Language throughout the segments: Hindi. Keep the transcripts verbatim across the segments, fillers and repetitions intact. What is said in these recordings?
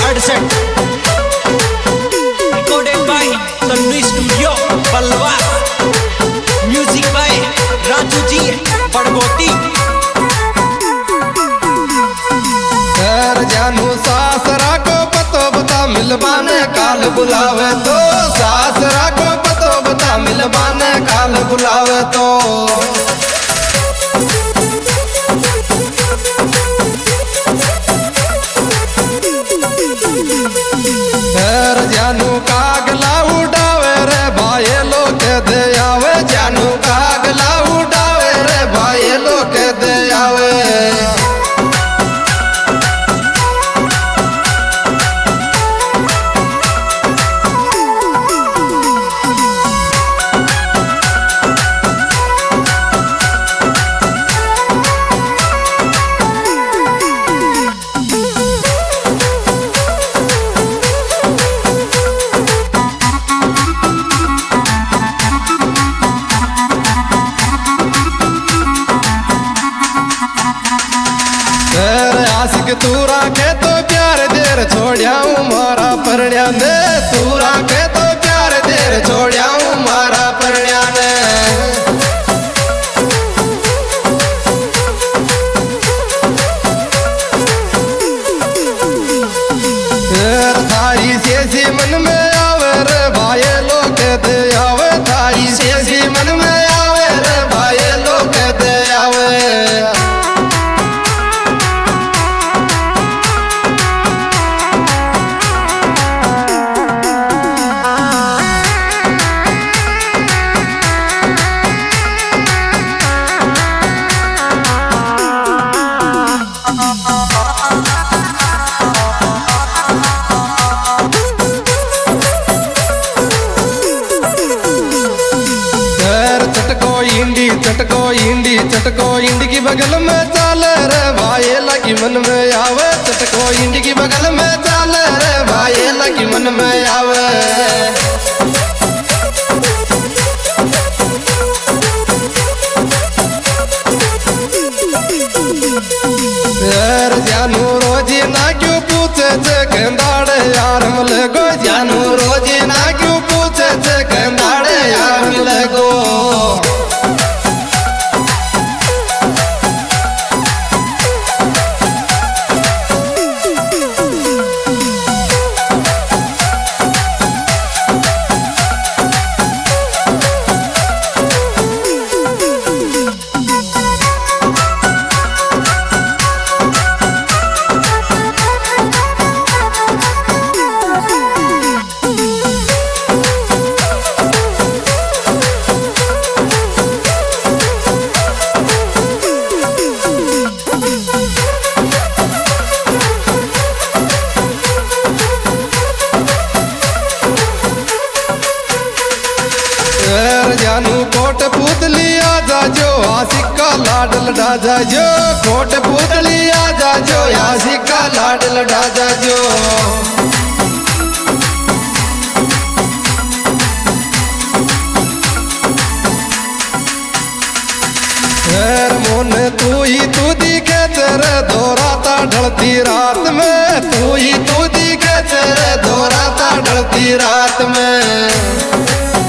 अड़सठ recorded by Tanvi studio Balwa, music by Raju ji Badgoti. जानू सासरा को पतो बता मिलवाने काल बुलावे तो, सासरा को पतो बता मिलवाने काल बुलावे तो। जानू कागला उड़ावे रे भाई लोग दे आवे, जानू कागला उड़ावे रे भाई लोग दे आवे। आशिक तू राखे तो प्यार देर छोड़ियाऊं मारा परण्या ने, तू राखे तो प्यार देर छोड़ियाऊं मारा परण्या ने। थारी सेसी मन में आवे रे भाई लोग दे आवे, थारी सेसी मन में आवे रे भाई लोग दे आवे। चटको इंडी चटको इंडी की बगल में चाले रे भाई लगी मन में आवे, चटको इंडी की बगल में चाले रे भाई लगी मन में आवे। जानू रोजी ना क्यों पूछे चे कंदाड़े यार मिले गो, जानू रोजी ना क्यों पूछे चे कंदाड़े यार मिले गो। जानू कोट पुतली आजा जो आशिक का लाड लड़ा जा जो, कोट पुतली आजा जो आशिक का लाड लड़ा जा जो। मोन तू ही तू दिखे तेरे दोराता ढलती रात में, तू ही तू दिखे तेरे दोराता ढलती रात में।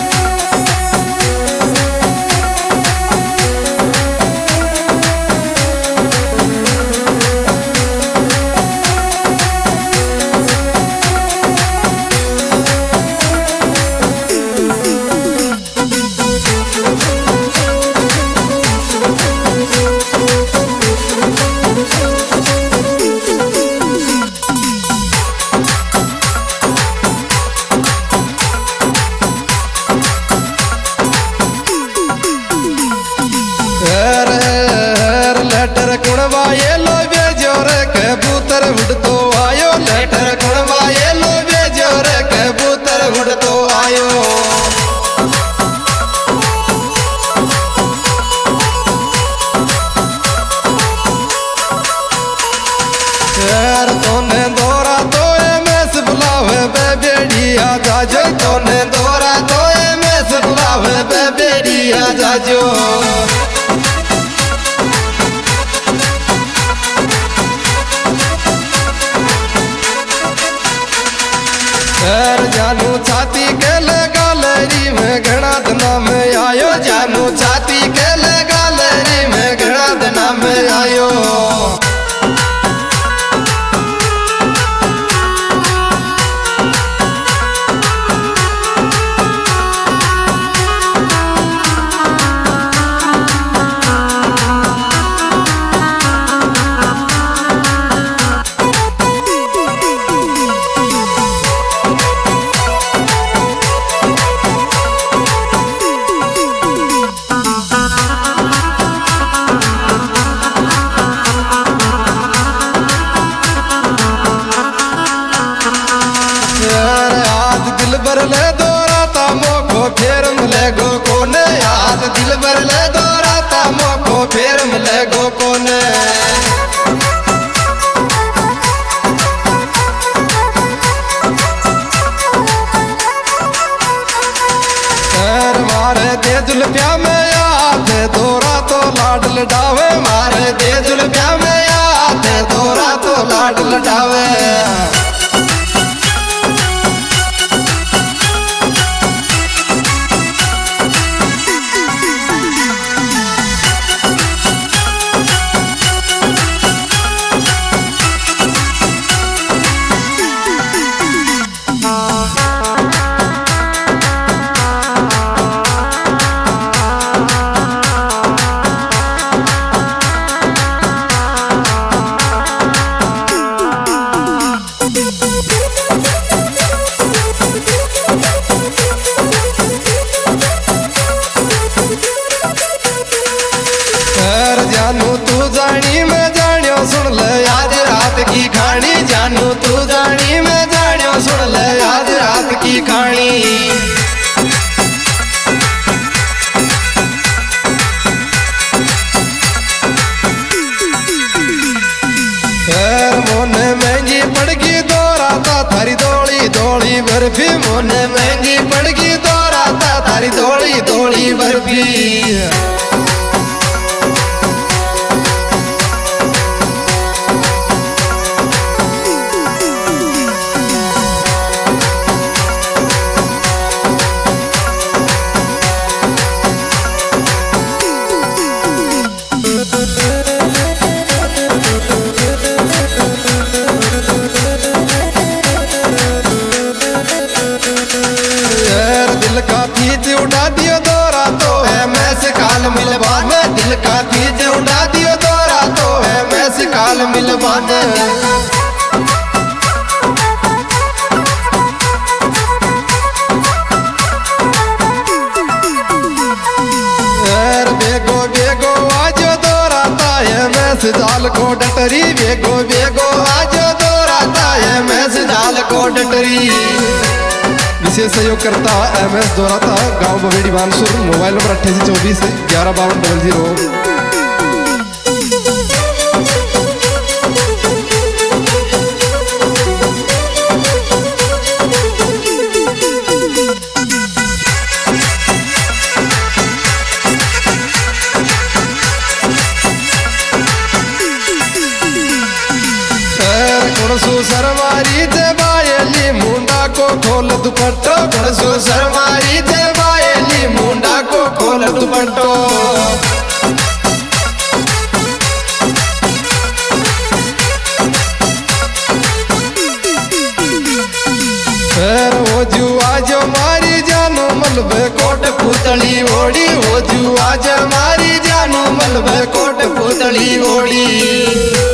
लेटर कुणवा ये लो बेजो रे कबूतर उड़ तो आयो, लेटर कुणवा ये लो बेजो रे कबूतर उड़ तो आयो। यार तोने दौरा तो एमएस बुलावे बे बेड़िया जाजो, तोने दौरा तो एमएस बुलावे बे बेड़िया जाजो। घर जानू छाती के गैलरी में घना दना में आयो जानू छाती के गैलरी में घना दना में आयो दिल भर ले दोराता मोको फेर मिले गो कोने याद दिल भर ले दोराता मोको फेर मिले गो कोने कर मारे दे जुल्फिया में याद दोरा तो लाड लडावे मारे दे जुल्फिया में याद दोरा तो लाड लडावे जानू तू जानी मैं जानियो सुन ले आज रात की कहानी जानू तू जानी मैं जानियो सुन ले आज रात की कहानी मोने महंगी पड़गी दोराता थारी दौड़ी दौड़ी बर्फी मोने महंगी पड़गी दोराता थारी दौड़ी दौड़ी बर्फी दिल का फीज उड़ा दियो दोरा तो है मैं से काल मिलवाने दिल का फीज उड़ा दियो दोरा तो है मैं से काल मिलवाने बेगो बेगो आजो दोराता है मैं से जाल को डटरी बेगो बेगो आजो दोराता है मैं से जाल को डटरी विशेष सहयोग करता एम एस दोराता गाँव बवेड़ी बानसुर मोबाइल नंबर अट्ठासी चौबीस ग्यारह बावन डबल जीरो सरमारी जबायली मुंडा को खोल दुपट्टो गणसो सरमारी जबायली मुंडा को खोल दुपट्टो फिर वो जुआ जो मारी जानू मलबे कोट पुतली ओड़ी वो जुआ जो मारी जानू मलबे कोट पुतली ओड़ी